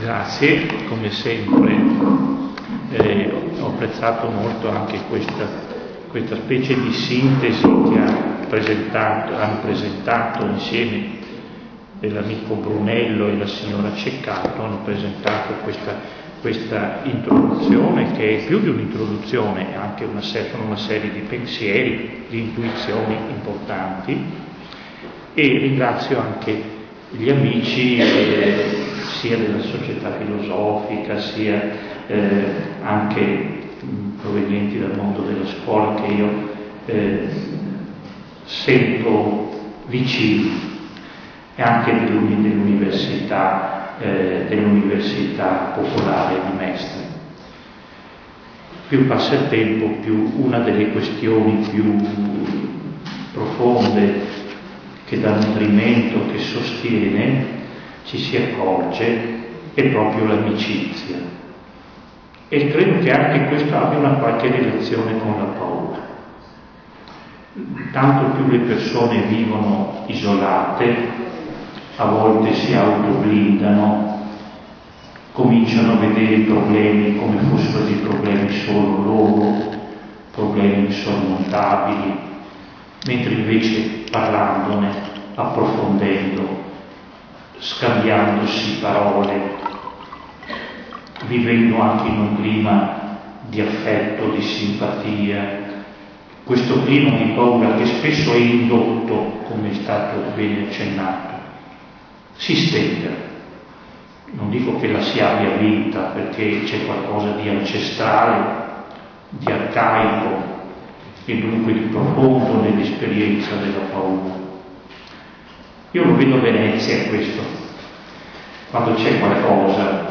Grazie, come sempre ho apprezzato molto anche questa specie di sintesi che hanno presentato insieme l'amico Brunello e la signora Ceccato, hanno presentato questa introduzione che è più di un'introduzione, è anche una serie di pensieri, di intuizioni importanti, e ringrazio anche gli amici sia della società filosofica sia anche provenienti dal mondo della scuola che io sento vicini, e anche dell'università popolare di Mestre. Più passa il tempo, più una delle questioni più profonde che dà nutrimento, che sostiene, ci si accorge, è proprio l'amicizia. E credo che anche questo abbia una qualche relazione con la paura. Tanto più le persone vivono isolate, a volte si autoblindano, cominciano a vedere i problemi come fossero dei problemi solo loro, problemi insormontabili, mentre invece parlandone, approfondendo, scambiandosi parole, vivendo anche in un clima di affetto, di simpatia, questo clima di paura che spesso è indotto, come è stato bene accennato, si stende. Non dico che la si abbia vinta, perché c'è qualcosa di ancestrale, di arcaico e dunque di profondo nell'esperienza della paura. Io lo vedo a Venezia questo, quando c'è qualcosa,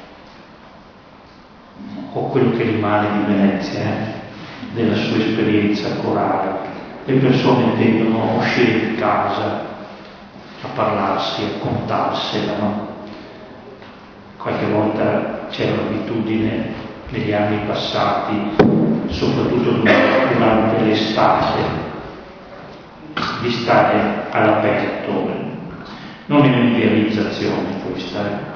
o quello che rimane di Venezia, della sua esperienza corale, le persone tendono a uscire di casa, a parlarsi, a contarsela, no? Qualche volta c'era l'abitudine negli anni passati, soprattutto durante l'estate, di stare all'aperto. Non è un'idealizzazione questa,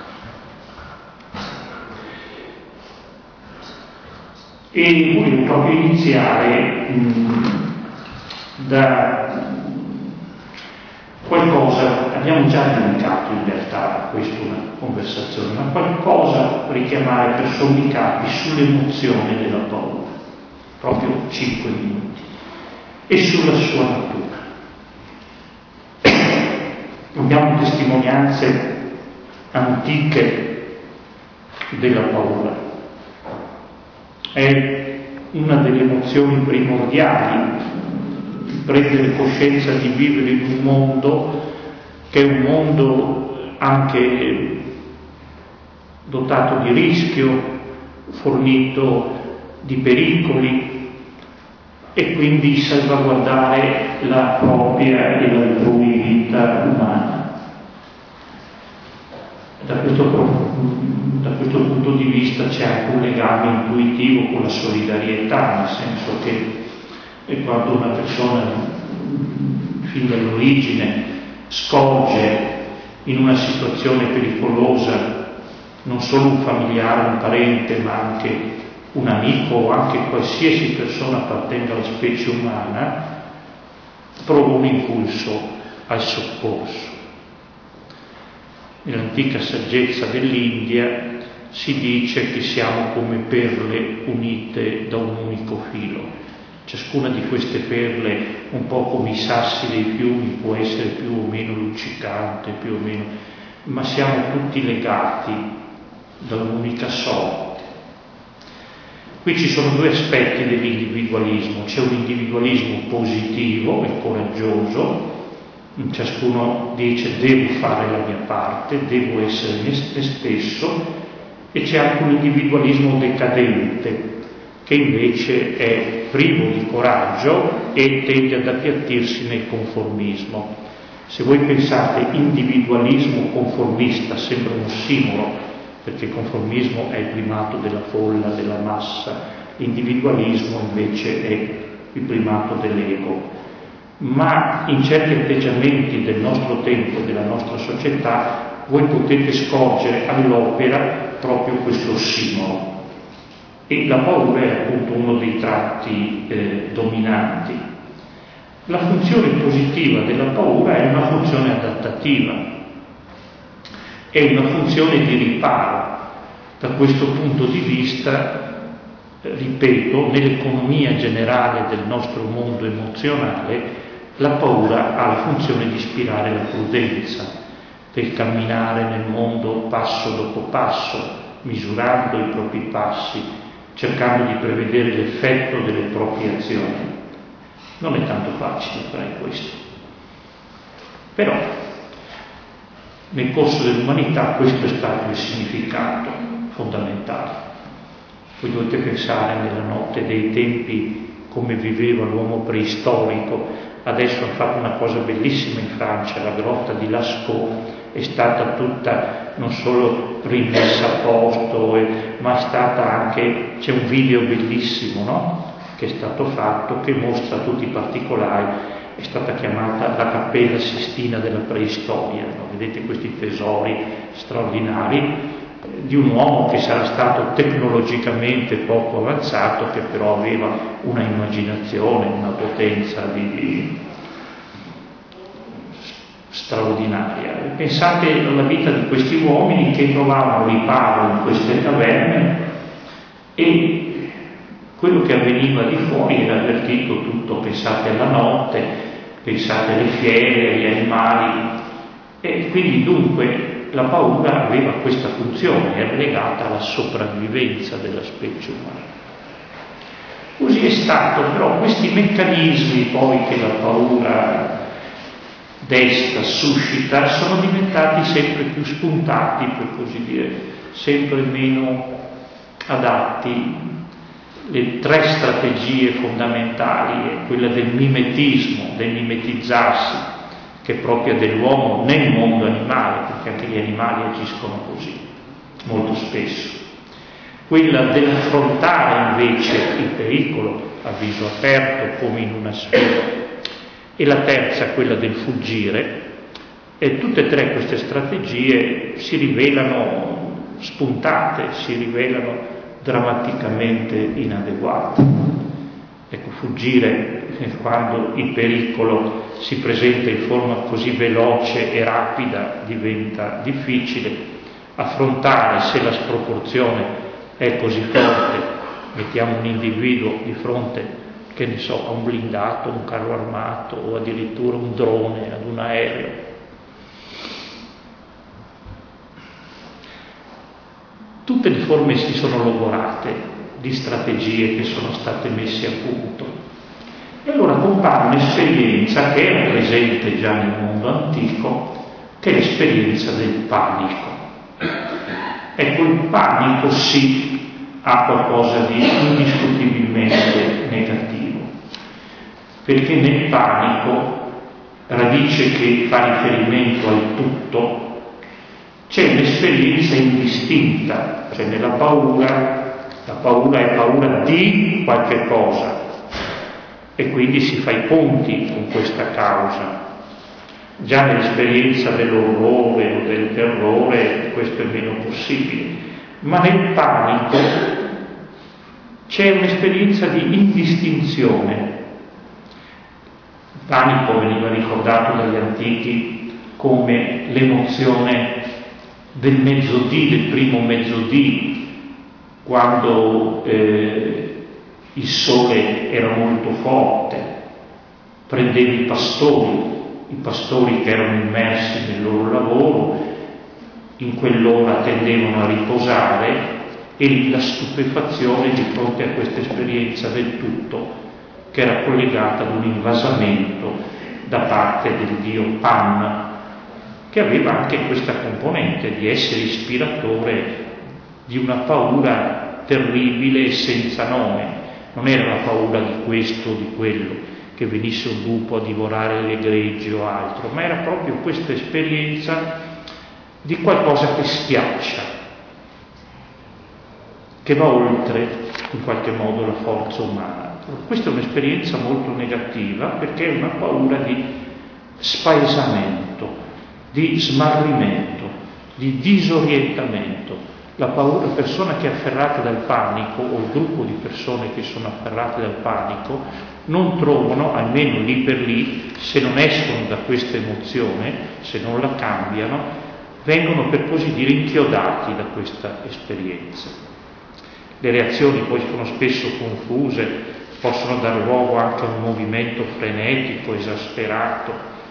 E volevo proprio iniziare da qualcosa, abbiamo già dedicato in realtà a questa una conversazione, ma qualcosa richiamare per sommi capi sull'emozione della paura, proprio 5 minuti, e sulla sua natura. Abbiamo testimonianze antiche della paura. È una delle emozioni primordiali, prendere coscienza di vivere in un mondo che è un mondo anche dotato di rischio, fornito di pericoli, e quindi salvaguardare la propria e l'altrui vita umana. Da questo punto di vista c'è anche un legame intuitivo con la solidarietà, nel senso che quando una persona fin dall'origine scorge in una situazione pericolosa non solo un familiare, un parente, ma anche un amico o anche qualsiasi persona appartenga alla specie umana, prova un impulso al soccorso. Nell'antica saggezza dell'India si dice che siamo come perle unite da un unico filo. Ciascuna di queste perle, un po' come i sassi dei fiumi, può essere più o meno luccicante, più o meno, ma siamo tutti legati da un'unica sorte. Qui ci sono due aspetti dell'individualismo. C'è un individualismo positivo e coraggioso. Ciascuno dice: devo fare la mia parte, devo essere me stesso, e c'è anche un individualismo decadente che invece è privo di coraggio e tende ad appiattirsi nel conformismo. Se voi pensate individualismo conformista sembra un ossimoro, perché il conformismo è il primato della folla, della massa, l'individualismo invece è il primato dell'ego. Ma in certi atteggiamenti del nostro tempo, della nostra società, voi potete scorgere all'opera proprio questo ossimoro. E la paura è appunto uno dei tratti dominanti. La funzione positiva della paura è una funzione adattativa, è una funzione di riparo. Da questo punto di vista, ripeto, nell'economia generale del nostro mondo emozionale, la paura ha la funzione di ispirare la prudenza, del camminare nel mondo passo dopo passo, misurando i propri passi, cercando di prevedere l'effetto delle proprie azioni. Non è tanto facile fare questo. Però, nel corso dell'umanità questo è stato il significato fondamentale. Voi dovete pensare nella notte dei tempi come viveva l'uomo preistorico. Adesso hanno fatto una cosa bellissima in Francia, la grotta di Lascaux è stata tutta non solo rimessa a posto, ma è stata anche, c'è un video bellissimo, no? Che è stato fatto, che mostra tutti i particolari, è stata chiamata la Cappella Sistina della preistoria, no? Vedete questi tesori straordinari di un uomo che sarà stato tecnologicamente poco avanzato, che però aveva una immaginazione, una potenza straordinaria. Pensate alla vita di questi uomini che trovavano riparo in queste caverne e quello che avveniva di fuori era avvertito tutto. Pensate alla notte, pensate alle fiere, agli animali, e quindi dunque la paura aveva questa funzione, era legata alla sopravvivenza della specie umana. Così è stato, però questi meccanismi poi che la paura desta, suscita, sono diventati sempre più spuntati, per così dire, sempre meno adatti. Le tre strategie fondamentali è quella del mimetismo, del mimetizzarsi, che è propria dell'uomo nel mondo animale, perché anche gli animali agiscono così, molto spesso. Quella dell'affrontare invece il pericolo a viso aperto, come in una sfida. E la terza, quella del fuggire. E tutte e tre queste strategie si rivelano spuntate, si rivelano drammaticamente inadeguate. Ecco, fuggire quando il pericolo si presenta in forma così veloce e rapida diventa difficile. Affrontare, se la sproporzione è così forte, mettiamo un individuo di fronte, che ne so, a un blindato, un carro armato o addirittura un drone, ad un aereo. Tutte le forme si sono logorate di strategie che sono state messe a punto. E allora compare un'esperienza che era presente già nel mondo antico, che è l'esperienza del panico. Ecco, il panico sì ha qualcosa di indiscutibilmente negativo, perché nel panico, radice che fa riferimento al tutto, c'è un'esperienza indistinta, cioè nella paura, la paura è paura di qualche cosa e quindi si fa i conti con questa causa. Già nell'esperienza dell'orrore o del terrore questo è meno possibile, ma nel panico c'è un'esperienza di indistinzione. Il panico veniva ricordato dagli antichi come l'emozione del mezzodì, del primo mezzodì, quando il sole era molto forte, prendeva i pastori che erano immersi nel loro lavoro, in quell'ora tendevano a riposare, e la stupefazione di fronte a questa esperienza del tutto, che era collegata ad un invasamento da parte del dio Pan, che aveva anche questa componente di essere ispiratore di una paura terribile e senza nome. Non era la paura di questo o di quello, che venisse un lupo a divorare le greggi o altro, ma era proprio questa esperienza di qualcosa che schiaccia, che va oltre in qualche modo la forza umana. Questa è un'esperienza molto negativa, perché è una paura di spaesamento, di smarrimento, di disorientamento. La persona che è afferrata dal panico, o il gruppo di persone che sono afferrate dal panico, non trovano, almeno lì per lì, se non escono da questa emozione, se non la cambiano, vengono per così dire inchiodati da questa esperienza. Le reazioni poi sono spesso confuse, possono dar luogo anche a un movimento frenetico, esasperato,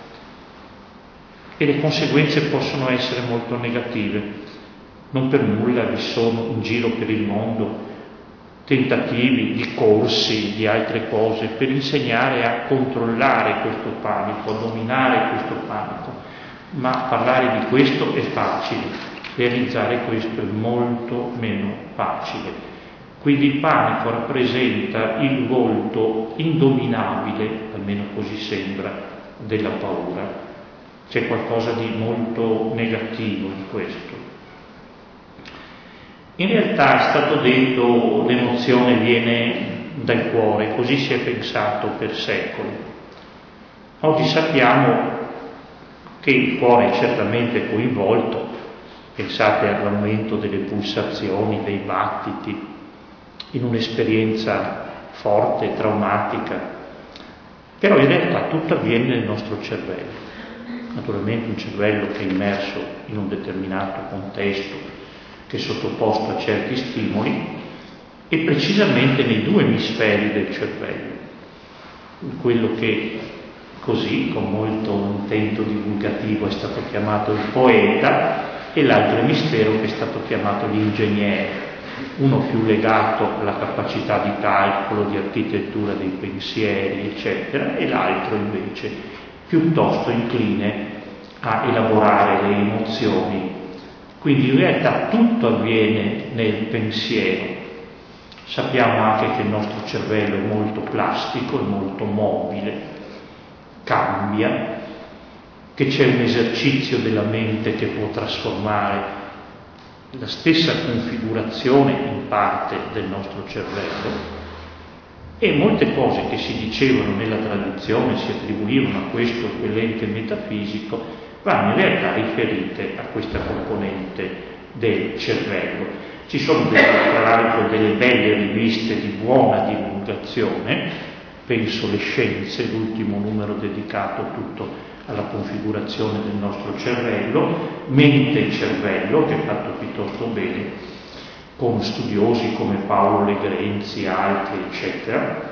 e le conseguenze possono essere molto negative. Non per nulla vi sono in giro per il mondo tentativi di corsi, di altre cose, per insegnare a controllare questo panico, a dominare questo panico. Ma parlare di questo è facile, realizzare questo è molto meno facile. Quindi il panico rappresenta il volto indominabile, almeno così sembra, della paura. C'è qualcosa di molto negativo in questo. In realtà è stato detto l'emozione viene dal cuore, così si è pensato per secoli. Oggi sappiamo che il cuore è certamente coinvolto, pensate all'aumento delle pulsazioni, dei battiti, in un'esperienza forte, traumatica, però in realtà tutto avviene nel nostro cervello. Naturalmente un cervello che è immerso in un determinato contesto, che è sottoposto a certi stimoli, e precisamente nei due emisferi del cervello, quello che così, con molto intento divulgativo, è stato chiamato il poeta, e l'altro emisfero che è stato chiamato l'ingegnere, uno più legato alla capacità di calcolo, di architettura dei pensieri, eccetera, e l'altro invece piuttosto incline a elaborare le emozioni. Quindi in realtà tutto avviene nel pensiero. Sappiamo anche che il nostro cervello è molto plastico, è molto mobile, cambia, che c'è un esercizio della mente che può trasformare la stessa configurazione in parte del nostro cervello, e molte cose che si dicevano nella tradizione, si attribuivano a questo o quell'ente metafisico, vanno in realtà riferite a questa componente del cervello. Ci sono tra l'altro delle belle riviste di buona divulgazione, penso Le Scienze, l'ultimo numero dedicato tutto alla configurazione del nostro cervello, Mente e Cervello, che è fatto piuttosto bene, con studiosi come Paolo Legrenzi, altri, eccetera.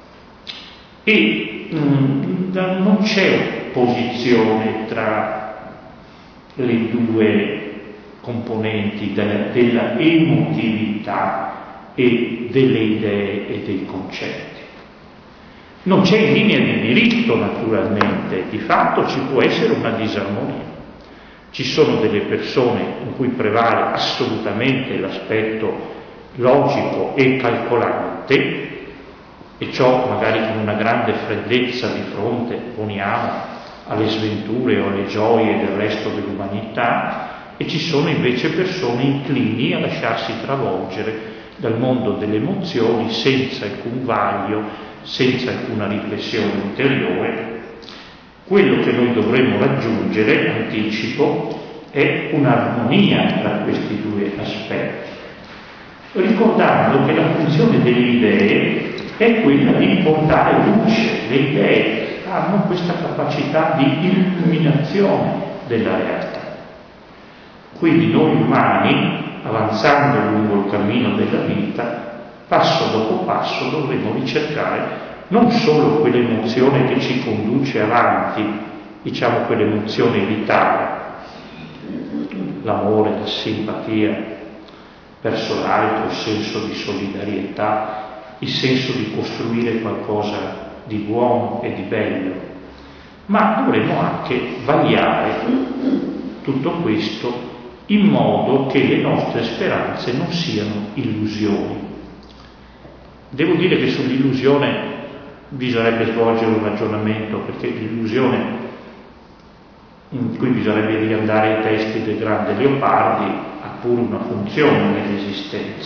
E non c'è opposizione tra le due componenti della emotività e delle idee e dei concetti. Non c'è in linea di diritto, naturalmente, di fatto ci può essere una disarmonia. Ci sono delle persone in cui prevale assolutamente l'aspetto logico e calcolante, e ciò magari con una grande freddezza di fronte, poniamo, alle sventure o alle gioie del resto dell'umanità, e ci sono invece persone inclini a lasciarsi travolgere dal mondo delle emozioni senza alcun vaglio, senza alcuna riflessione ulteriore. Quello che noi dovremmo raggiungere, anticipo, è un'armonia tra questi due aspetti, ricordando che la funzione delle idee è quella di portare luce. Le idee hanno questa capacità di illuminazione della realtà. Quindi noi umani, avanzando lungo il cammino della vita, passo dopo passo dovremo ricercare non solo quell'emozione che ci conduce avanti, diciamo quell'emozione vitale, l'amore, la simpatia verso l'altro, il senso di solidarietà, il senso di costruire qualcosa di buono e di bello, ma dovremo anche vagliare tutto questo in modo che le nostre speranze non siano illusioni. Devo dire che sull'illusione bisognerebbe svolgere un ragionamento, perché l'illusione, in cui bisognerebbe riandare ai testi del grande Leopardi, ha pure una funzione nell'esistenza.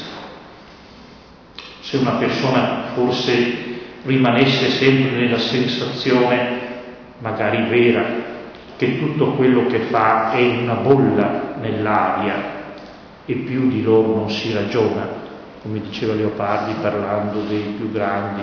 Se una persona forse rimanesse sempre nella sensazione, magari vera, che tutto quello che fa è una bolla nell'aria e più di loro non si ragiona, come diceva Leopardi parlando dei più grandi.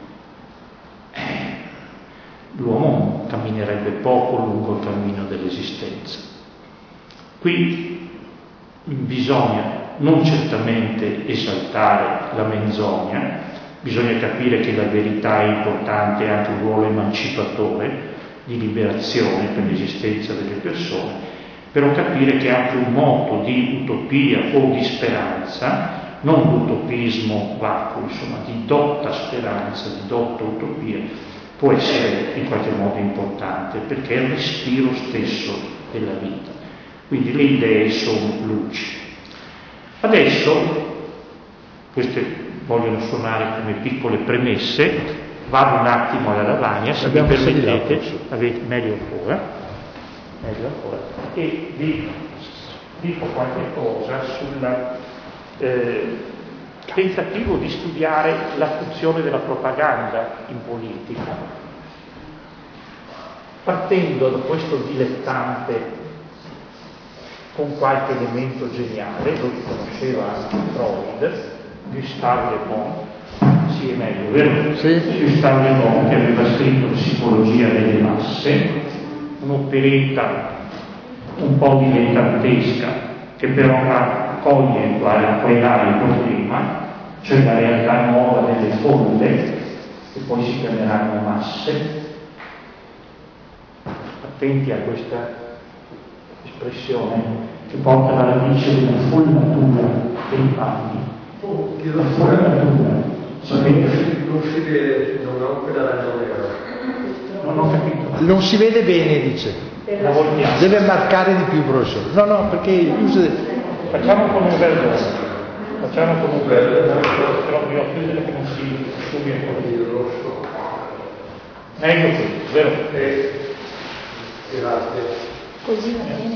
L'uomo camminerebbe poco lungo il cammino dell'esistenza. Qui bisogna non certamente esaltare la menzogna, bisogna capire che la verità è importante, ha anche un ruolo emancipatore di liberazione per l'esistenza delle persone, però capire che anche un moto di utopia o di speranza, non l'utopismo vacuo, insomma, di dotta speranza, di dotta utopia, può essere in qualche modo importante, perché è il respiro stesso della vita. Quindi le idee sono luci. Adesso, queste vogliono suonare come piccole premesse, vado un attimo alla lavagna, se mi permettete, meglio ancora, e vi dico qualche cosa sul tentativo di studiare la funzione della propaganda in politica, partendo da questo dilettante con qualche elemento geniale, lo conosceva anche Freud, Gustave Le Bon, sì è meglio, vero? Sì. Gustave Le Bon, che aveva scritto Psicologia delle masse, un'operetta un po' dilettantesca, che però accoglie quell'area il problema, cioè la realtà nuova delle folle, che poi si chiameranno masse. Attenti a questa espressione che porta alla radice della follatura dei panni. La follatura. Non si vede, non ho quella ragione. Non ho capito. Non si vede bene, dice. La voltiamo. Deve marcare di più, professore. No, perché facciamo con un verdone. Però io ho chiudere che non si studia il rosso. Ecco qui, vero? Grazie. Così va bene.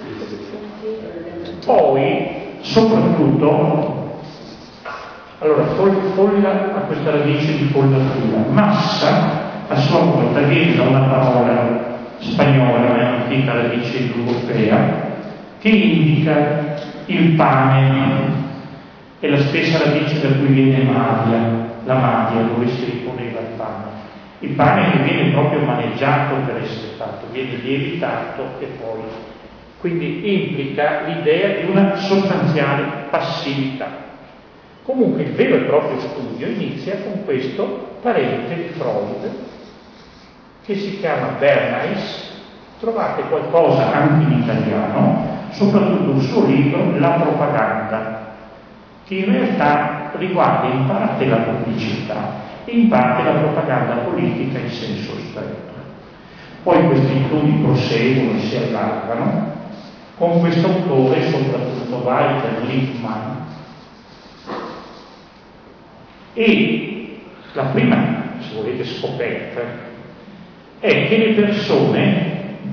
Poi, soprattutto, allora, folla a questa radice di follatura. Massa, a sua volta, viene da una parola spagnola, antica radice europea, che indica il pane. È la stessa radice da cui viene la madia, dove si riponeva il pane. Il pane che viene proprio maneggiato per essere fatto, viene lievitato e poi. Quindi implica l'idea di una sostanziale passività. Comunque il vero e proprio studio inizia con questo parente di Freud, che si chiama Bernays. Trovate qualcosa anche in italiano, soprattutto un suo libro, La propaganda, che in realtà riguarda in parte la pubblicità e in parte la propaganda politica in senso stretto. Poi questi studi proseguono e si allargano con questo autore, soprattutto Walter Lippmann, e la prima, se volete, scoperta è che le persone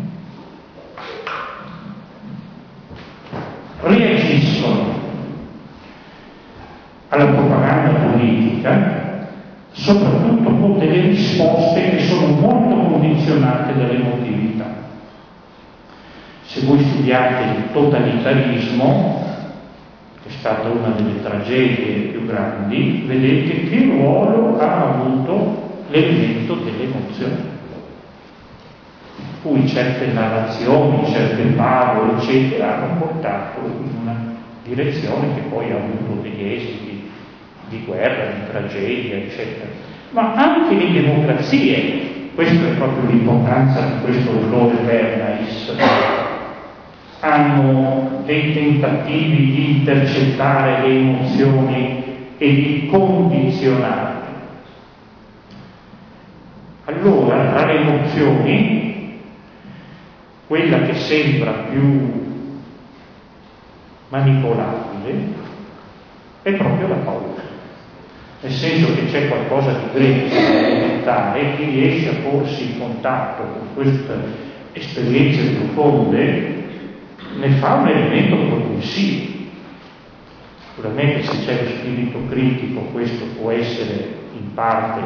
reagiscono alla propaganda politica soprattutto con delle risposte che sono molto condizionate dall'emotività. Se voi studiate il totalitarismo, che è stata una delle tragedie più grandi, vedete che ruolo ha avuto l'elemento dell'emozione, cui certe narrazioni, certe favole, eccetera, hanno portato in una direzione che poi ha avuto degli esiti di guerra, di tragedia, eccetera. Ma anche le democrazie, questa è proprio l'importanza di questo autore Bernays, hanno dei tentativi di intercettare le emozioni e di condizionarle. Allora, tra le emozioni, quella che sembra più manipolabile è proprio la paura. Nel senso che c'è qualcosa di grezzo, elementare, chi riesce a porsi in contatto con queste esperienze profonde ne fa un elemento propulsivo. Sicuramente se c'è lo spirito critico questo può essere in parte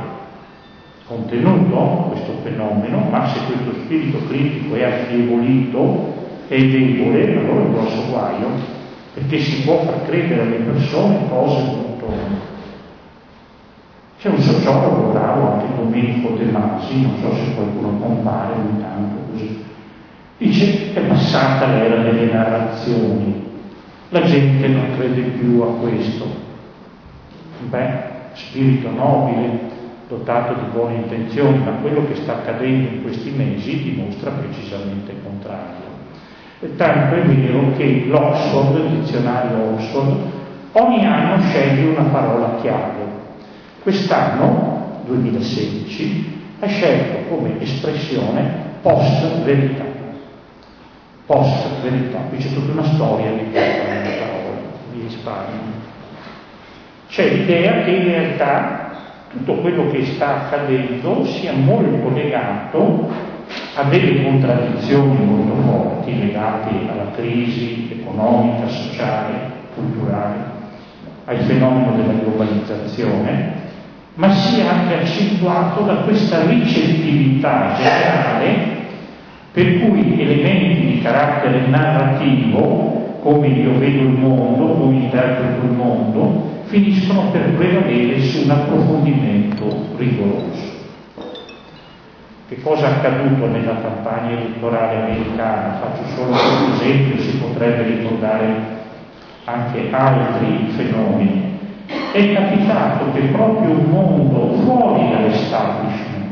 contenuto, questo fenomeno, ma se questo spirito critico è affievolito è debole, allora è un grosso guaio, perché si può far credere alle persone cose molto... C'è un sociologo bravo, anche Domenico De Masi, non so se qualcuno compare ogni tanto così, dice: è passata l'era delle narrazioni, la gente non crede più a questo. Beh, spirito nobile, dotato di buone intenzioni, ma quello che sta accadendo in questi mesi dimostra precisamente il contrario. E tanto è vero che l'Oxford, il dizionario Oxford, ogni anno sceglie una parola chiave. Quest'anno, 2016, ha scelto come espressione post-verità. Post-verità, qui c'è tutta una storia di questa parola, vi risparmio. C'è l'idea che in realtà tutto quello che sta accadendo sia molto legato a delle contraddizioni molto forti legate alla crisi economica, sociale, culturale, al fenomeno della globalizzazione, ma sia anche accentuato da questa ricettività generale per cui elementi di carattere narrativo, come io vedo il mondo, come interpreto il mondo, finiscono per prevalere su un approfondimento rigoroso. Che cosa è accaduto nella campagna elettorale americana? Faccio solo un esempio, si potrebbe ricordare anche altri fenomeni. È capitato che proprio un mondo fuori dall'establishment,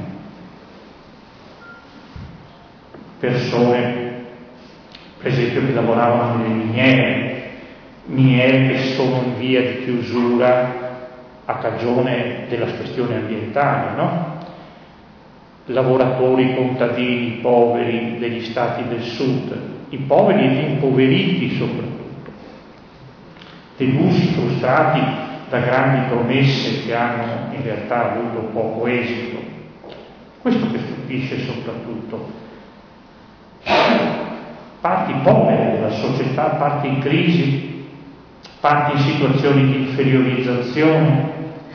persone per esempio che lavoravano nelle miniere che sono in via di chiusura a cagione della questione ambientale, no? Lavoratori contadini poveri degli stati del sud, i poveri e gli impoveriti soprattutto, delusi, frustrati da grandi promesse che hanno in realtà avuto poco esito. Questo che stupisce soprattutto. Parti povere della società, parti in crisi, parti in situazioni di inferiorizzazione,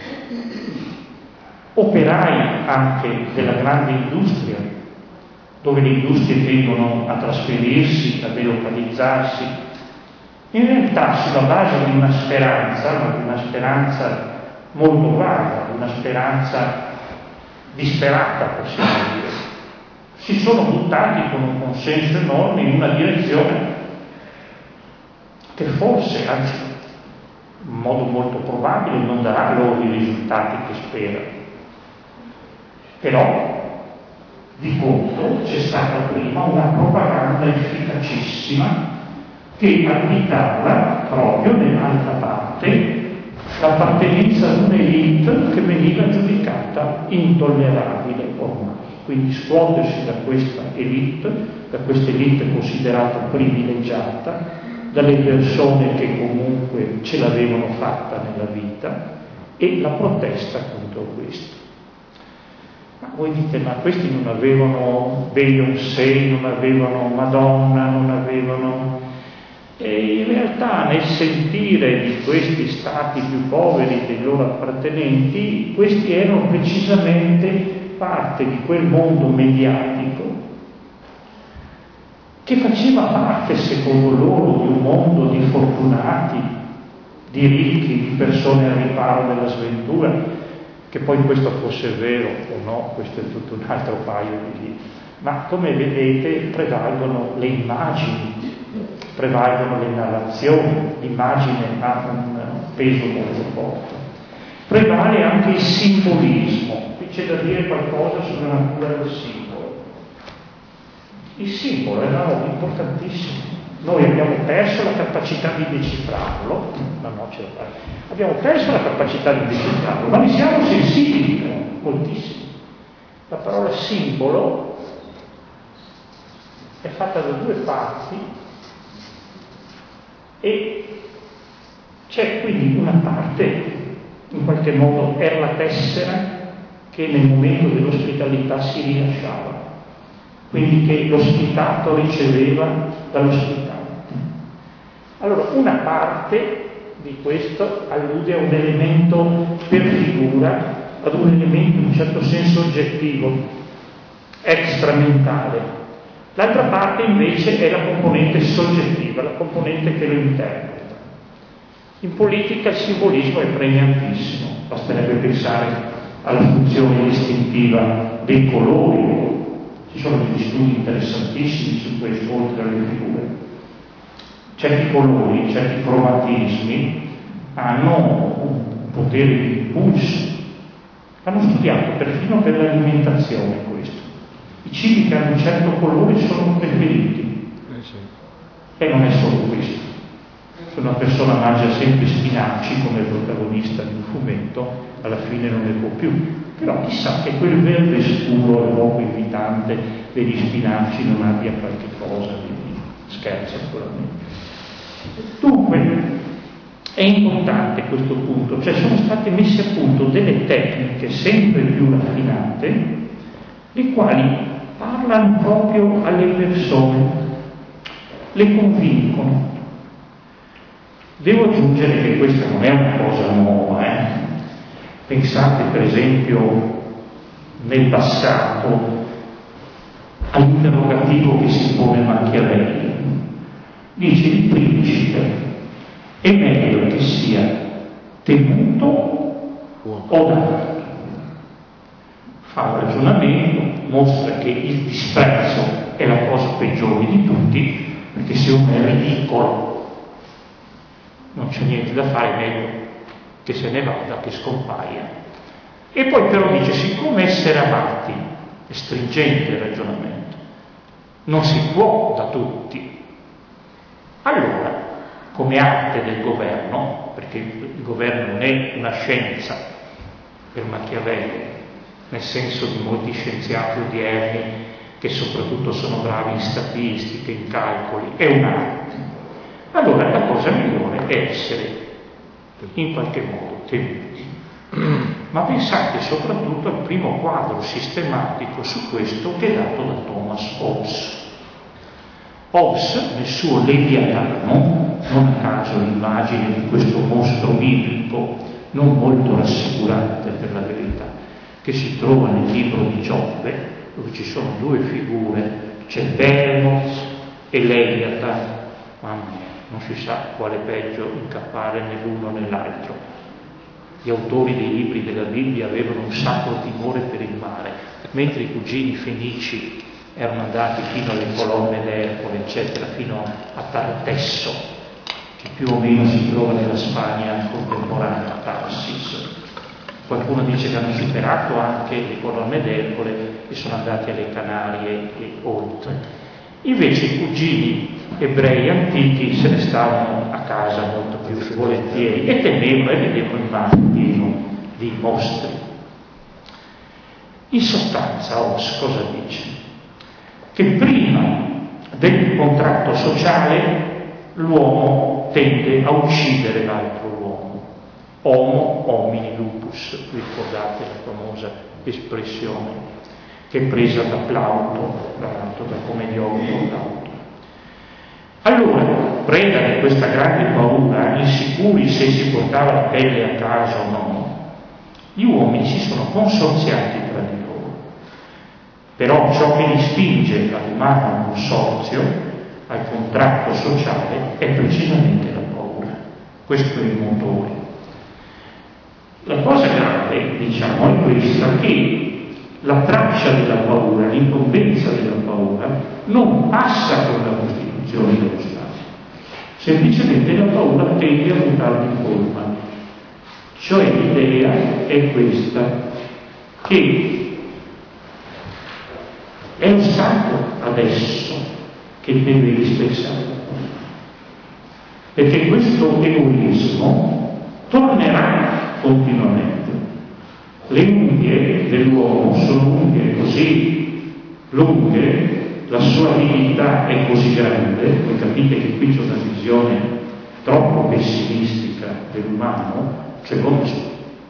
operai anche della grande industria, dove le industrie tendono a trasferirsi, a delocalizzarsi, in realtà sulla base di una speranza, ma di una speranza molto vaga, di una speranza disperata, possiamo dire, si sono buttati con un consenso enorme in una direzione che forse, anzi in modo molto probabile, non darà loro i risultati che sperano. Però di contro c'è stata prima una propaganda efficacissima che additava proprio nell'altra parte l'appartenenza ad un'elite che veniva giudicata intollerabile ormai. Quindi scuotersi da questa elite considerata privilegiata, dalle persone che comunque ce l'avevano fatta nella vita, e la protesta contro questo. Ma voi dite, ma questi non avevano Beyoncé, non avevano Madonna, non avevano... E in realtà nel sentire di questi stati più poveri dei loro appartenenti, questi erano precisamente parte di quel mondo mediatico che faceva parte, secondo loro, di un mondo di fortunati, di ricchi, di persone al riparo della sventura. Che poi questo fosse vero o no, questo è tutto un altro paio di lì. Ma come vedete prevalgono le immagini, prevalgono le narrazioni, l'immagine ha un peso molto forte. Prevale anche il simbolismo. Qui c'è da dire qualcosa sulla natura del simbolo. Il simbolo è una roba importantissima. Noi abbiamo perso la capacità di decifrarlo, abbiamo perso la capacità di decifrarlo, ma ne siamo sensibili moltissimo. La parola simbolo è fatta da due parti e c'è quindi una parte, in qualche modo, era la tessera che nel momento dell'ospitalità si rilasciava, quindi che l'ospitato riceveva dall'ospitato. Allora, una parte di questo allude a un elemento per figura, ad un elemento in un certo senso oggettivo, extramentale, L'altra parte invece è la componente soggettiva, la componente che lo interpreta. In politica il simbolismo è pregnantissimo, basterebbe pensare alla funzione distintiva dei colori. Ci sono degli studi interessantissimi su questo, oltre alle figure. Certi colori, certi cromatismi hanno un potere di impulso. Hanno studiato perfino per l'alimentazione questo. I cibi che hanno un certo colore sono preferiti. E non è solo questo. Se una persona mangia sempre spinaci, come il protagonista di un fumetto, alla fine non ne può più. Però chissà che quel verde scuro e poco invitante degli spinaci non abbia qualche cosa di scherzo naturalmente. Dunque è importante questo punto, cioè sono state messe a punto delle tecniche sempre più raffinate, le quali parlano proprio alle persone, le convincono. Devo aggiungere che questa non è una cosa nuova, Pensate per esempio nel passato all'interrogativo che si pone Machiavelli. Dice: il principe è meglio che sia temuto o dato. Fa un ragionamento, mostra che il disprezzo è la cosa peggiore di tutti, perché se uno è ridicolo non c'è niente da fare, è meglio che se ne vada, che scompaia. E poi però dice: siccome essere amati è stringente il ragionamento, non si può da tutti, allora come arte del governo, perché il governo non è una scienza per Machiavelli, nel senso di molti scienziati odierni che soprattutto sono bravi in statistica, in calcoli, è un'arte. Allora la cosa migliore è essere in qualche modo temuti. Ma pensate soprattutto al primo quadro sistematico su questo che è dato da Thomas Hobbes. Hobbes, nel suo Leviatano, non a caso l'immagine di questo mostro biblico non molto rassicurante per la verità, che si trova nel libro di Giobbe, dove ci sono due figure, c'è Behemoth e Leviatano. Mamma mia, non si sa quale peggio incappare nell'uno o nell'altro. Gli autori dei libri della Bibbia avevano un sacro timore per il mare, mentre i cugini fenici erano andati fino alle colonne d'Ercole, eccetera, fino a Tartesso, che più o meno si trova nella Spagna contemporanea, Tarsis. Qualcuno dice che hanno superato anche le colonne d'Ercole e sono andati alle Canarie e oltre. Invece i cugini ebrei antichi se ne stavano a casa molto più volentieri e temevano e vedevano il mare pieno di mostri. In sostanza Hobbes cosa dice? Che prima del contratto sociale l'uomo tende a uccidere l'altro uomo. Homo homini lupus, ricordate la famosa espressione che è presa da Plauto, da Commediolo Plauto. Allora, preda di questa grande paura, insicuri se si portava la pelle a casa o no, gli uomini si sono consorziati tra di loro. Però ciò che li spinge all'umano consorzio, al contratto sociale, è precisamente la paura. Questo è il motore. La cosa grave, diciamo, è questa, che la traccia della paura, l'incombenza della paura, non passa con la Costituzione dello Stato. Semplicemente la paura tende a mutare di forma. Cioè l'idea è questa, che è lo Stato adesso che deve dispensare la paura. Perché questo egoismo tornerà continuamente. Le unghie dell'uomo sono unghie così lunghe, la sua avidità è così grande, voi capite che qui c'è una visione troppo pessimistica dell'umano, secondo me.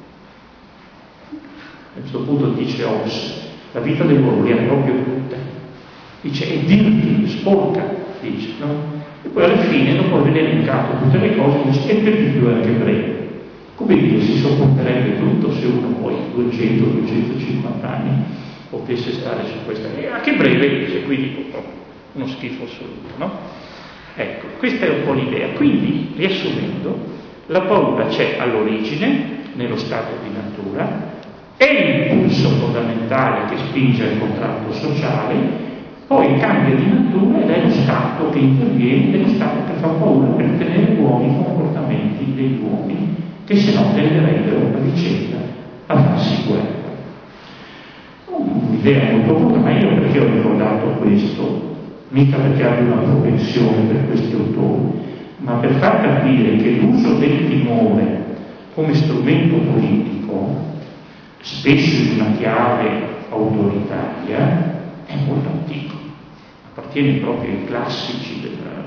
A questo punto dice Hobbes, la vita dell'uomo è proprio tutta. Dice, è dirty, sporca, dice, no? E poi alla fine, dopo aver elencato tutte le cose, dice, e per di più anche breve. Come dire, si sopporterebbe tutto se uno poi 200-250 anni potesse stare su questa. E anche breve dice, quindi uno schifo assoluto, no? Ecco, questa è un po' l'idea. Quindi, riassumendo, la paura c'è all'origine, nello stato di natura, è l'impulso fondamentale che spinge al contratto sociale, poi cambia di natura ed è lo Stato che interviene, è lo Stato che fa paura per tenere buoni i comportamenti degli uomini, che se no tenderebbero a vicenda a farsi guerra. Un'idea molto pura, ma io perché ho ricordato questo? Mica perché abbia una propensione per questi autori, ma per far capire che l'uso del timore come strumento politico, spesso in una chiave autoritaria, è molto antico, appartiene proprio ai classici della...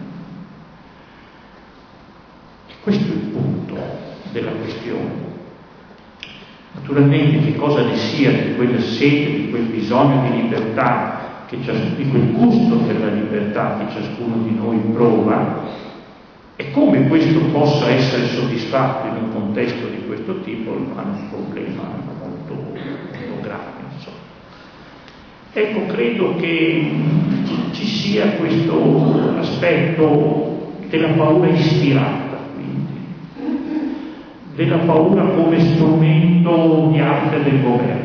E questo è il punto della questione. Naturalmente che cosa ne sia di quella sete, di quel bisogno di libertà, di quel gusto per la libertà che ciascuno di noi prova, e come questo possa essere soddisfatto in un contesto di questo tipo, è un problema molto, molto grave. Ecco, credo che ci sia questo aspetto della paura ispirata, quindi, della paura come strumento di arte del governo.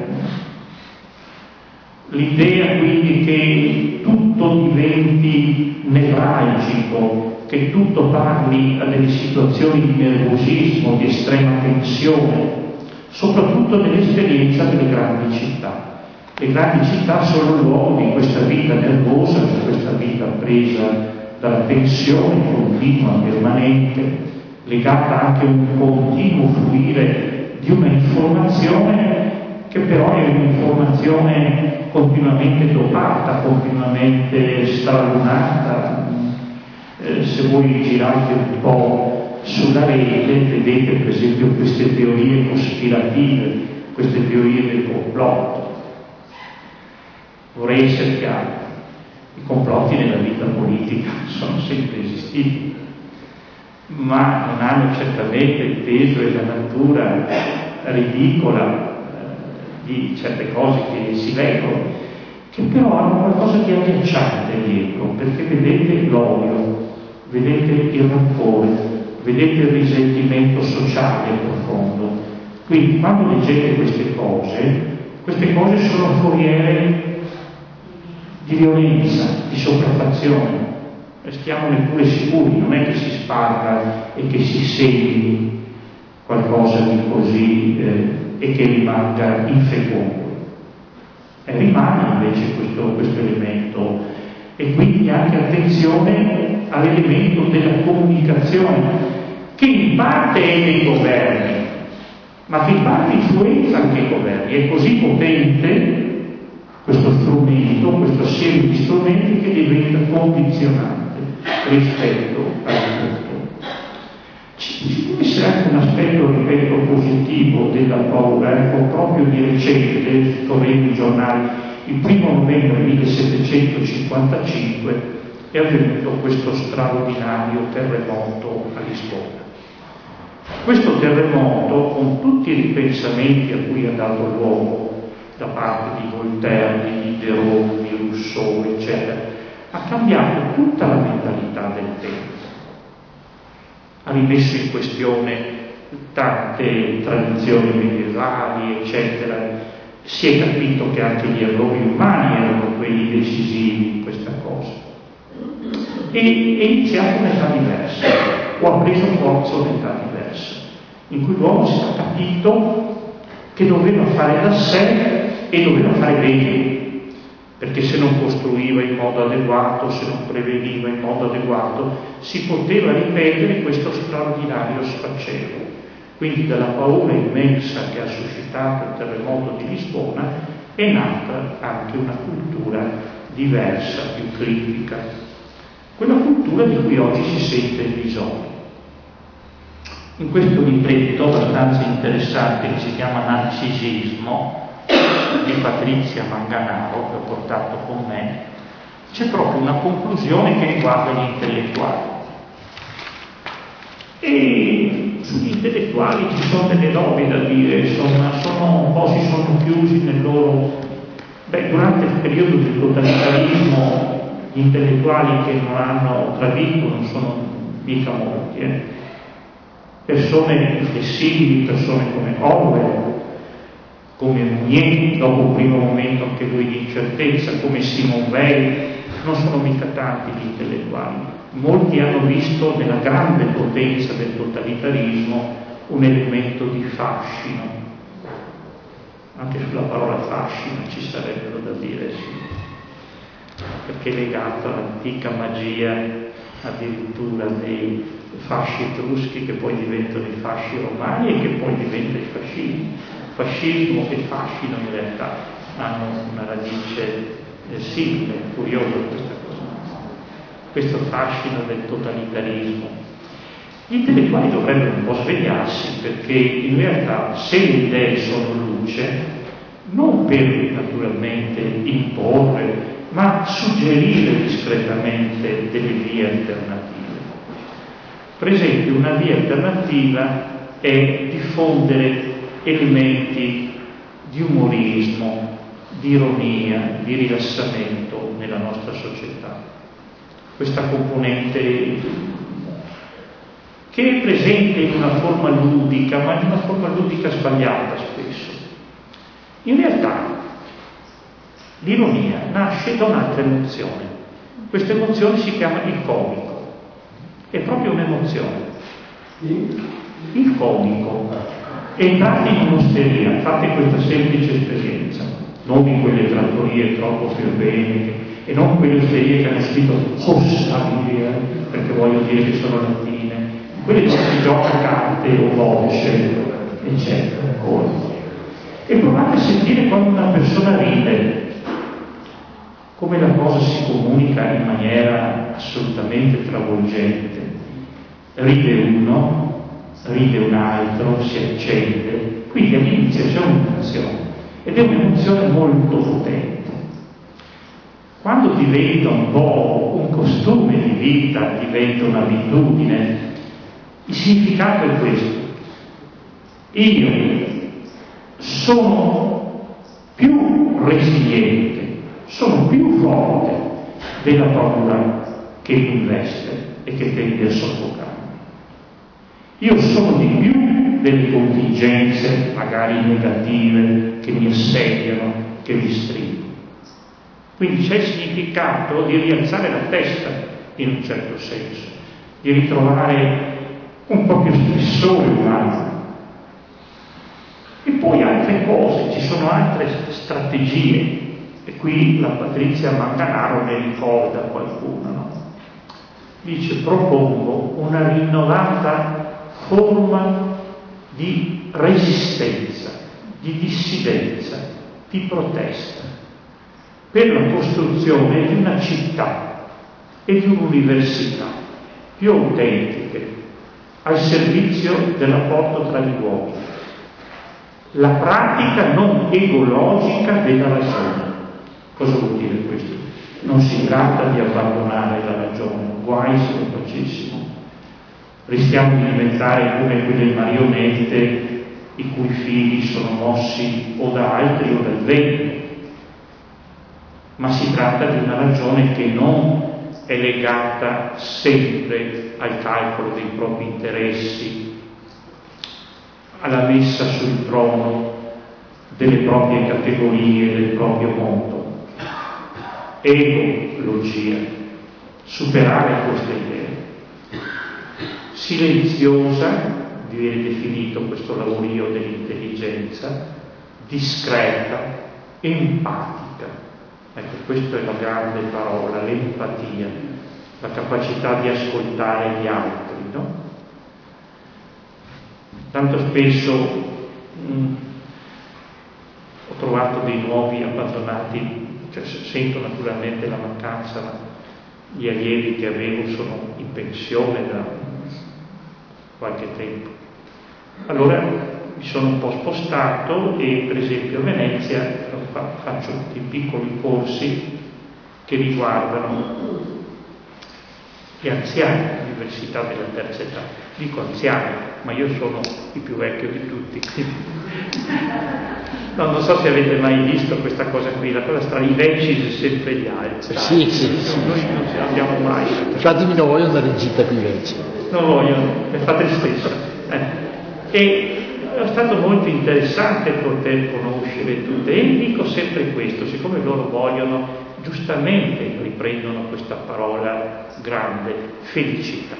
L'idea quindi che tutto diventi nevralgico, che tutto parli a delle situazioni di nervosismo, di estrema tensione, soprattutto nell'esperienza delle grandi città. Le grandi città sono il luogo di questa vita nervosa, di questa vita presa dalla tensione continua, permanente, legata anche a un continuo fluire di una informazione che però è un'informazione continuamente dopata, continuamente stralunata. Se voi girate un po' sulla rete, vedete per esempio queste teorie cospirative, queste teorie del complotto. Vorrei essere chiaro, i complotti nella vita politica sono sempre esistiti, ma non hanno certamente il peso e la natura ridicola di certe cose che si leggono, che però hanno qualcosa di agghiacciante dietro, perché vedete l'odio, vedete il rancore, vedete il risentimento sociale profondo. Quindi quando leggete queste cose sono foriere di violenza, di sopraffazione. Restiamone pure sicuri, non è che si sparga e che si segni qualcosa di così e che rimanga infecondo. Rimane invece questo elemento, e quindi anche attenzione all'elemento della comunicazione, che in parte è dei governi, ma che in parte influenza anche i governi. È così potente questo strumento, questo assieme di strumenti, che diventa condizionante rispetto al tutto. Ci deve essere anche un aspetto, ripeto, positivo della paura. Ecco, proprio di recente, scorrendo i giornali, il 1 novembre 1755 è avvenuto questo straordinario terremoto a Lisbona. Questo terremoto, con tutti i ripensamenti a cui ha dato luogo da parte di Voltaire, di Diderot, di Rousseau, eccetera, ha cambiato tutta la mentalità del tempo. Ha rimesso in questione tante tradizioni medievali, eccetera. Si è capito che anche gli errori umani erano quelli decisivi in questa cosa. E è iniziata un'età diversa, o ha preso forza un'età diversa, in cui l'uomo si è capito che doveva fare da sé e doveva fare bene, perché se non costruiva in modo adeguato, se non preveniva in modo adeguato, si poteva ripetere questo straordinario sfacelo. Quindi dalla paura immensa che ha suscitato il terremoto di Lisbona è nata anche una cultura diversa, più critica, quella cultura di cui oggi si sente il bisogno. In questo libretto abbastanza interessante che si chiama Narcisismo, di Patrizia Manganaro, che ho portato con me, c'è proprio una conclusione che riguarda gli intellettuali. E sugli intellettuali ci sono delle robe da dire, insomma, si sono chiusi nel loro... durante il periodo del totalitarismo Gli intellettuali che non hanno tradito non sono mica molti, persone flessibili, persone come Orwell, come Mounier, dopo un primo momento anche lui di incertezza, come Simone Weil, non sono mica tanti gli intellettuali. Molti hanno visto nella grande potenza del totalitarismo un elemento di fascino. Anche sulla parola fascino ci sarebbero da dire, sì, perché è legato all'antica magia addirittura dei fasci etruschi che poi diventano i fasci romani e che poi diventano i fascismi. Fascismo e fascino in realtà hanno una radice simile, curiosa questa cosa, questo fascino del totalitarismo. Gli intellettuali dovrebbero un po' svegliarsi, perché in realtà se le idee sono luce, non per naturalmente imporre, ma suggerire discretamente delle vie alternative. Per esempio, una via alternativa è diffondere elementi di umorismo, di ironia, di rilassamento nella nostra società. Questa componente che è presente in una forma ludica, ma in una forma ludica sbagliata spesso. In realtà l'ironia nasce da un'altra emozione. Questa emozione si chiama il comico. È proprio un'emozione. Il comico. Entrate in un'osteria, fate questa semplice esperienza, non in quelle trattorie troppo più bene, e non quelle osterie che hanno scritto Hossabile, perché voglio dire che sono latine, quelle dove si gioca carte o voce, eccetera. E provate a sentire quando una persona ride, come la cosa si comunica in maniera assolutamente travolgente. Ride uno, ride un altro, si accende, quindi all'inizio c'è un'emozione, ed è un'emozione molto potente. Quando diventa un po' un costume di vita, diventa un'abitudine, il significato è questo: io sono più resiliente, sono più forte della paura che mi investe e che tende a soffocarmi. Io sono di più delle contingenze, magari negative, che mi assediano, che mi stringono. Quindi c'è il significato di rialzare la testa, in un certo senso, di ritrovare un po' più spessore umano. E poi altre cose, ci sono altre strategie, e qui la Patrizia Manganaro ne ricorda qualcuna, no? Dice: propongo una rinnovata forma di resistenza, di dissidenza, di protesta, per la costruzione di una città e di un'università più autentiche, al servizio del rapporto tra gli uomini. La pratica non egologica della ragione. Cosa vuol dire questo? Non si tratta di abbandonare la ragione, guai se lo facessimo. Rischiamo di diventare come quelle marionette i cui fili sono mossi o da altri o dal vento. Ma si tratta di una ragione che non è legata sempre al calcolo dei propri interessi, alla messa sul trono delle proprie categorie, del proprio mondo. Egologia, superare queste idee. Silenziosa, viene definito questo lavorio dell'intelligenza, discreta, empatica. Ecco, questa è la grande parola, l'empatia, la capacità di ascoltare gli altri, no? Tanto spesso ho trovato dei nuovi abbandonati, cioè sento naturalmente la mancanza, ma gli allievi che avevo sono in pensione da qualche tempo. Allora mi sono un po' spostato e per esempio a Venezia faccio dei piccoli corsi che riguardano gli anziani, all'università della terza età. Dico anziani, ma io sono il più vecchio di tutti. No, non so se avete mai visto questa cosa qui, la cosa strana, i vecchi sono sempre gli altri. Sì. Noi non ce l'abbiamo mai. Infatti non voglio andare in gita con i vecchi. Non vogliono, fate lo stesso. E è stato molto interessante poter conoscere tutte, e dico sempre questo, siccome loro vogliono, giustamente riprendono questa parola grande, felicità.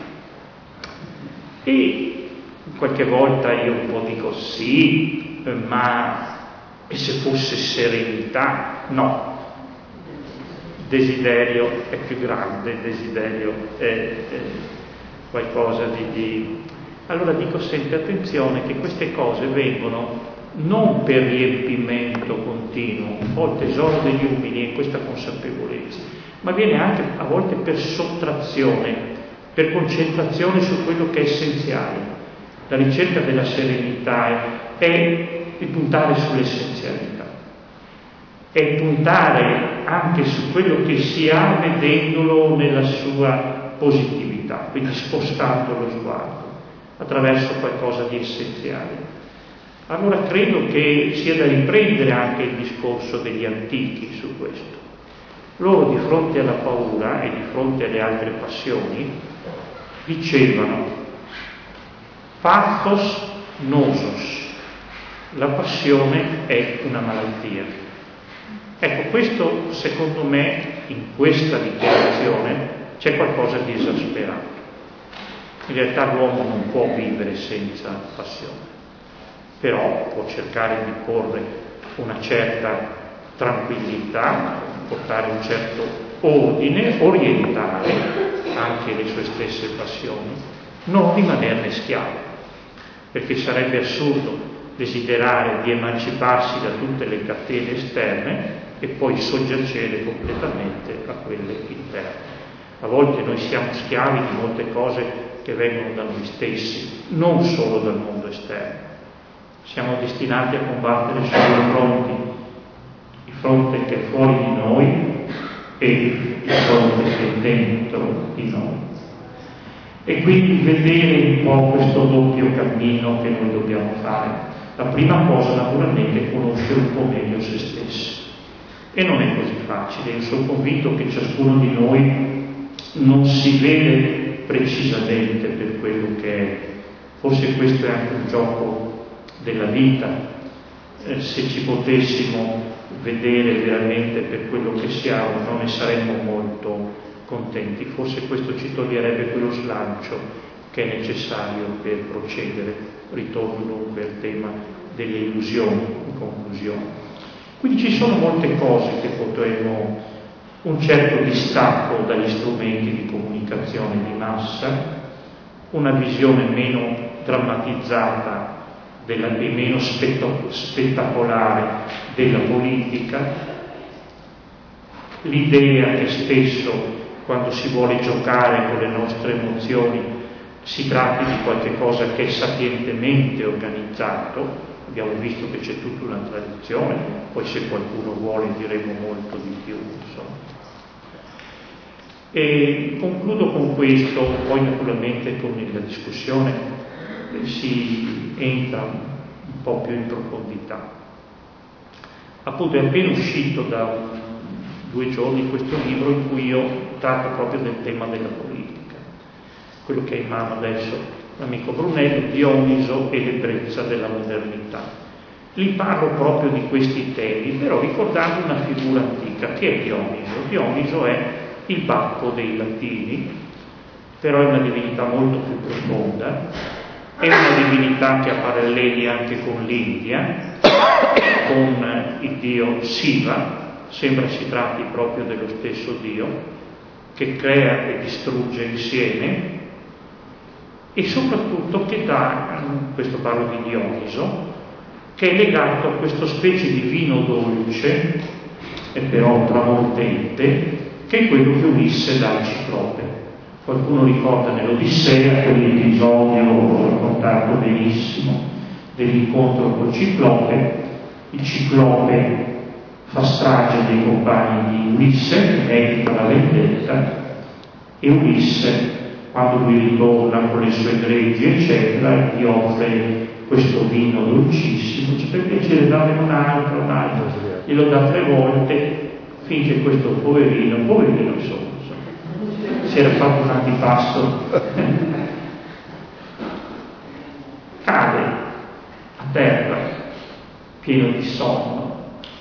E qualche volta io un po' dico sì, ma e se fosse serenità? No. Desiderio è più grande, desiderio è qualcosa di... Allora dico sempre attenzione che queste cose vengono non per riempimento continuo, un po' il tesoro degli umili è questa consapevolezza, ma viene anche a volte per sottrazione, per concentrazione su quello che è essenziale. La ricerca della serenità è il puntare sull'essenzialità, è puntare anche su quello che si ha vedendolo nella sua positività, quindi spostando lo sguardo attraverso qualcosa di essenziale. Allora credo che sia da riprendere anche il discorso degli antichi su questo. Loro di fronte alla paura e di fronte alle altre passioni dicevano pathos nosos, la passione è una malattia. Ecco, questo secondo me in questa dichiarazione c'è qualcosa di esasperato. In realtà l'uomo non può vivere senza passione, però può cercare di porre una certa tranquillità, portare un certo ordine, orientare anche le sue stesse passioni, non rimanerne schiavo, perché sarebbe assurdo desiderare di emanciparsi da tutte le catene esterne e poi soggiacere completamente a quelle interne. A volte noi siamo schiavi di molte cose che vengono da noi stessi, non solo dal mondo esterno. Siamo destinati a combattere su due fronti, il fronte che è fuori di noi e il fronte che è dentro di noi. E quindi vedere un po' questo doppio cammino che noi dobbiamo fare. La prima cosa naturalmente è conoscere un po' meglio se stessi. E non è così facile, io sono convinto che ciascuno di noi non si vede precisamente per quello che è. Forse questo è anche un gioco della vita, se ci potessimo vedere veramente per quello che siamo non ne saremmo molto contenti, forse questo ci toglierebbe quello slancio che è necessario per procedere. Ritorno dunque al tema delle illusioni in conclusione. Quindi ci sono molte cose che potremmo, un certo distacco dagli strumenti di comunicazione di massa, una visione meno drammatizzata e meno spettacolare della politica, l'idea che spesso quando si vuole giocare con le nostre emozioni si tratti di qualche cosa che è sapientemente organizzato. Abbiamo visto che c'è tutta una tradizione, poi se qualcuno vuole diremo molto di più, insomma. E concludo con questo, poi naturalmente con la discussione si entra un po' più in profondità. Appunto è appena uscito da 2 giorni questo libro in cui io tratto proprio del tema della politica, quello che è in mano adesso l'amico Brunello, Dioniso e l'ebbrezza della modernità. Lì parlo proprio di questi temi, però ricordando una figura antica, che è Dioniso. Dioniso è il Bacco dei Latini, però è una divinità molto più profonda, è una divinità che ha paralleli anche con l'India, con il dio Siva, sembra si tratti proprio dello stesso dio, che crea e distrugge insieme, e soprattutto che dà, questo parlo di Dioniso, che è legato a questo specie di vino dolce, e però tramontente, che è quello che Ulisse dà al Ciclope. Qualcuno ricorda nell'Odissea quell'episodio raccontato benissimo dell'incontro col Ciclope. Il Ciclope fa strage dei compagni di Ulisse, medita la vendetta, e Ulisse quando lui ritorna con le sue greggi, eccetera, gli offre questo vino dolcissimo, dice: per piacere dammene un altro, glielo dà 3 volte, finché questo poverino insomma, si era fatto un antipasto, cade a terra, pieno di sonno,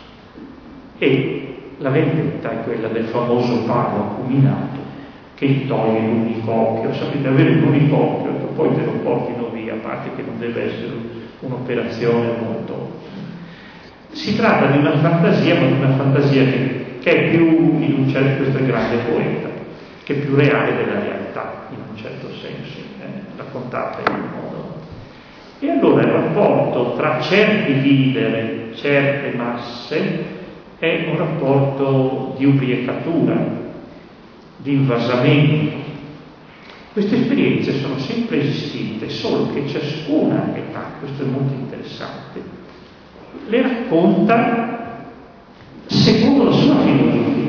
e la vendetta è quella del famoso pago acuminato che gli toglie l'unico occhio. Sapete, avere l'unico occhio, poi te lo portino via, a parte che non deve essere un'operazione molto... Si tratta di una fantasia, ma di una fantasia che è più, questo è il grande poeta, che è più reale della realtà, in un certo senso, raccontata in un modo. E allora il rapporto tra certi leader, certe masse, è un rapporto di ubriacatura, di invasamento. Queste esperienze sono sempre esistite, solo che ciascuna età, questo è molto interessante, le racconta secondo la sua filosofia.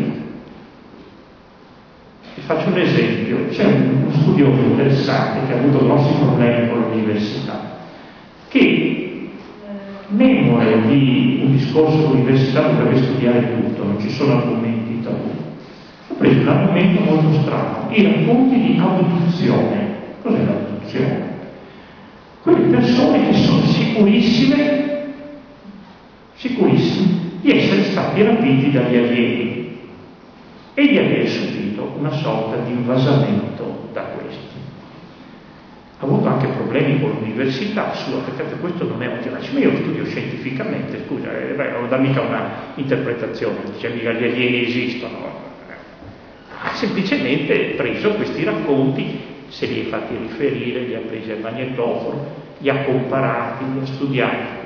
Vi faccio un esempio: c'è uno studioso interessante che ha avuto grossi problemi con l'università, che memore di un discorso all'università dovrebbe studiare tutto, non ci sono argomenti tabù. Ho preso un argomento molto strano, i racconti di abduzione. Cos'è l'abduzione? Quelle persone che sono sicurissime di essere stati rapiti dagli alieni e di aver subito una sorta di invasamento da questi. Ha avuto anche problemi con l'università sua, perché questo non è un tema. Ma io studio scientificamente, scusa, non dà mica una interpretazione, dice mica gli alieni esistono. Ha semplicemente preso questi racconti, se li ha fatti riferire, li ha presi al magnetofono, li ha comparati, li ha studiati.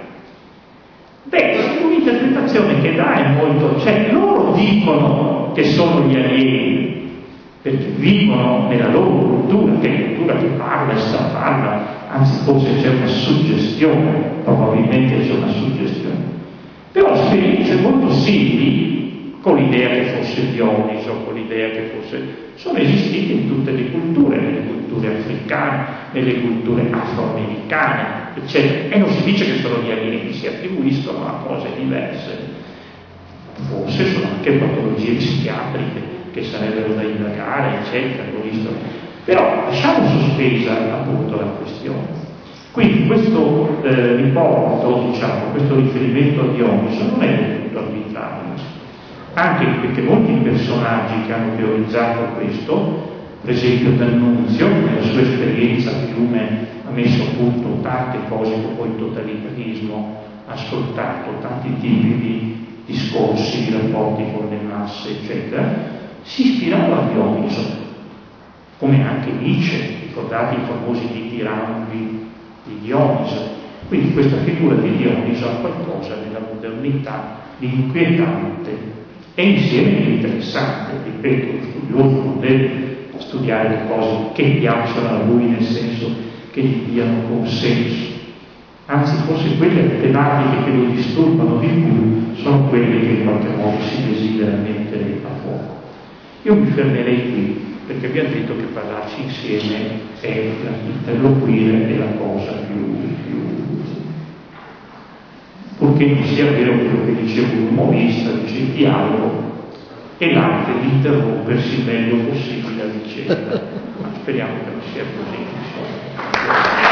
Un'interpretazione che dà è molto... Cioè, loro dicono che sono gli alieni, perché vivono nella loro cultura, che è cultura che parla e sa parla, anzi forse c'è una suggestione, probabilmente c'è una suggestione. Però esperienze molto simili, con l'idea che fosse Dioniso, con l'idea che fosse... sono esistite in tutte le culture, nelle culture africane, nelle culture afroamericane, eccetera. E non si dice che sono gli alieni, si attribuiscono a cose diverse. Forse sono anche patologie psichiatriche che sarebbero da indagare, eccetera, però lasciamo sospesa appunto la questione. Quindi questo riporto, questo riferimento a Dioniso non è del tutto arbitrario, anche perché molti personaggi che hanno teorizzato questo, per esempio D'Annunzio, nella sua esperienza a Fiume ha messo a punto tante cose che poi il totalitarismo ha sfruttato, tanti tipi di discorsi, di rapporti con le masse, eccetera, si ispirava a Dioniso, come anche Nietzsche, ricordate i famosi ditirambi di Dioniso. Quindi questa figura di Dioniso ha qualcosa nella modernità di inquietante e insieme di interessante. Ripeto, lo studioso non deve studiare le cose che piacciono a lui, nel senso che gli diano consenso, anzi forse quelle tematiche che lo disturbano di più sono quelle che in qualche modo si desidera mettere a fuoco. Io mi fermerei qui, perché abbiamo detto che parlarci insieme è interloquire, è la cosa più purché non sia vero quello che diceva un umorista, dice il dialogo e l'arte di interrompersi il meglio possibile a vicenda, ma speriamo che non sia così, insomma.